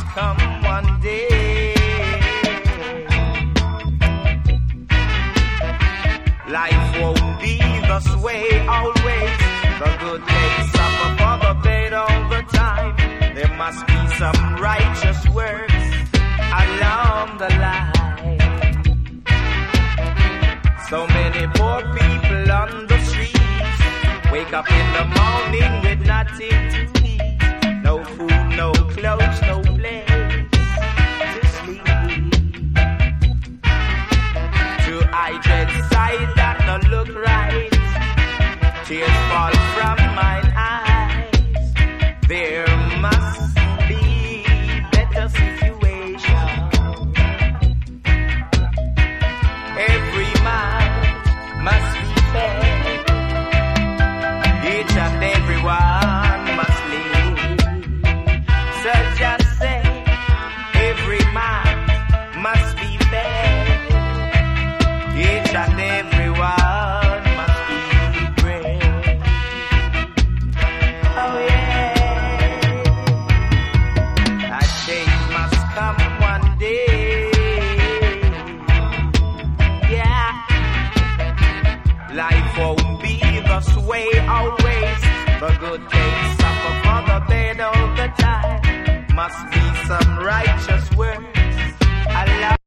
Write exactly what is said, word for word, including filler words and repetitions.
come one day. Life won't be this way always. The good days suffer for the bad all the time. There must be some righteous works along the line. So many poor people on the streets wake up in the morning with nothing to eat. No food, no clothes, no place to sleep. To I dread sight that no look right. Tears fall from mine eyes. There must be better situation. Every man must be fed. Each and everyone must live. So just say, every man must be fed. Each and everyone must be brave. Oh yeah, a change must come one day. Yeah, life won't be this way always. The good days suffer for the bad all the time. Must be some righteous works. Allah.